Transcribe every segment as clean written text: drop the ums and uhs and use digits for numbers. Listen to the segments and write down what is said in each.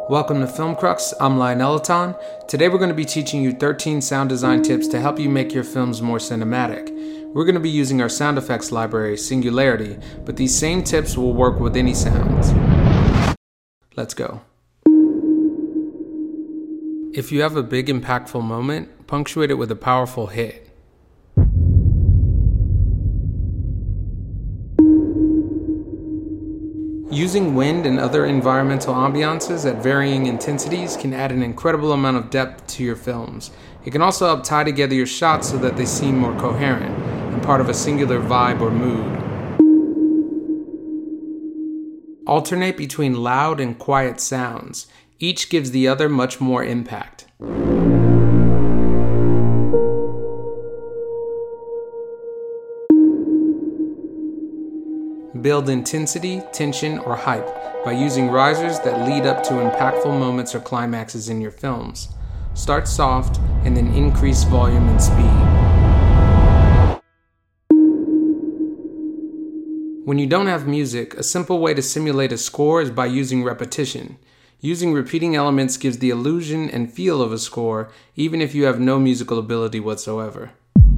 Welcome to Film Crux, I'm Lionel Eton. Today we're going to be teaching you 13 sound design tips to help you make your films more cinematic. We're going to be using our sound effects library, Singularity, but these same tips will work with any sounds. Let's go. If you have a big impactful moment, punctuate it with a powerful hit. Using wind and other environmental ambiances at varying intensities can add an incredible amount of depth to your films. It can also help tie together your shots so that they seem more coherent and part of a singular vibe or mood. Alternate between loud and quiet sounds. Each gives the other much more impact. Build intensity, tension, or hype by using risers that lead up to impactful moments or climaxes in your films. Start soft and then increase volume and speed. When you don't have music, a simple way to simulate a score is by using repetition. Using repeating elements gives the illusion and feel of a score, even if you have no musical ability whatsoever.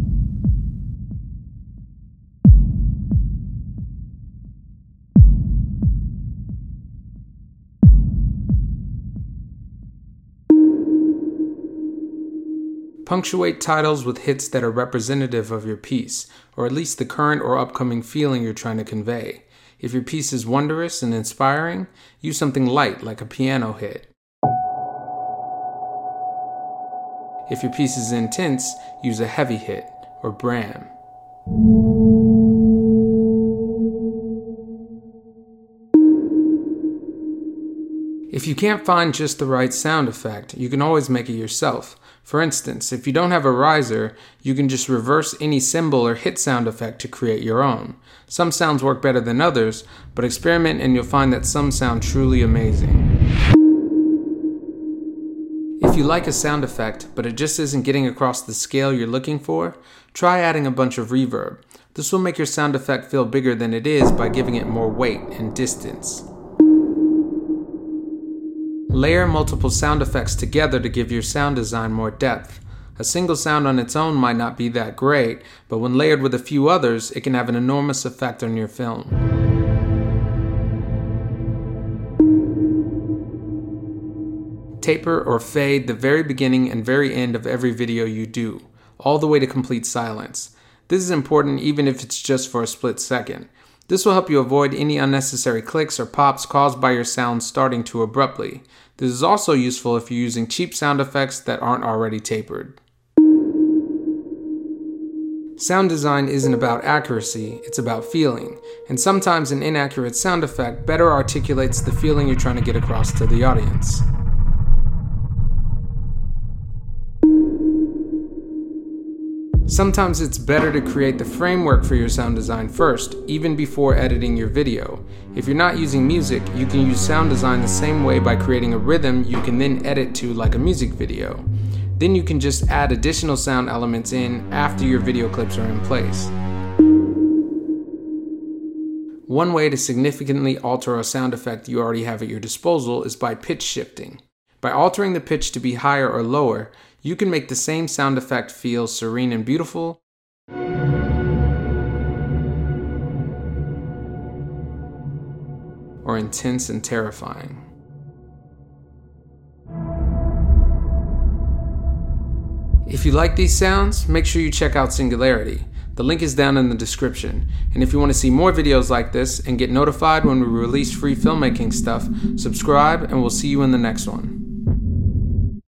Punctuate titles with hits that are representative of your piece, or at least the current or upcoming feeling you're trying to convey. If your piece is wondrous and inspiring, use something light like a piano hit. If your piece is intense, use a heavy hit, or bram. If you can't find just the right sound effect, you can always make it yourself. For instance, if you don't have a riser, you can just reverse any cymbal or hit sound effect to create your own. Some sounds work better than others, but experiment and you'll find that some sound truly amazing. If you like a sound effect, but it just isn't getting across the scale you're looking for, try adding a bunch of reverb. This will make your sound effect feel bigger than it is by giving it more weight and distance. Layer multiple sound effects together to give your sound design more depth. A single sound on its own might not be that great, but when layered with a few others, it can have an enormous effect on your film. Taper or fade the very beginning and very end of every video you do, all the way to complete silence. This is important even if it's just for a split second. This will help you avoid any unnecessary clicks or pops caused by your sound starting too abruptly. This is also useful if you're using cheap sound effects that aren't already tapered. Sound design isn't about accuracy, it's about feeling, and sometimes an inaccurate sound effect better articulates the feeling you're trying to get across to the audience. Sometimes it's better to create the framework for your sound design first, even before editing your video. If you're not using music, you can use sound design the same way by creating a rhythm you can then edit to like a music video. Then you can just add additional sound elements in after your video clips are in place. One way to significantly alter a sound effect you already have at your disposal is by pitch shifting. By altering the pitch to be higher or lower, you can make the same sound effect feel serene and beautiful, or intense and terrifying. If you like these sounds, make sure you check out Singularity. The link is down in the description. And if you want to see more videos like this and get notified when we release free filmmaking stuff, subscribe and we'll see you in the next one.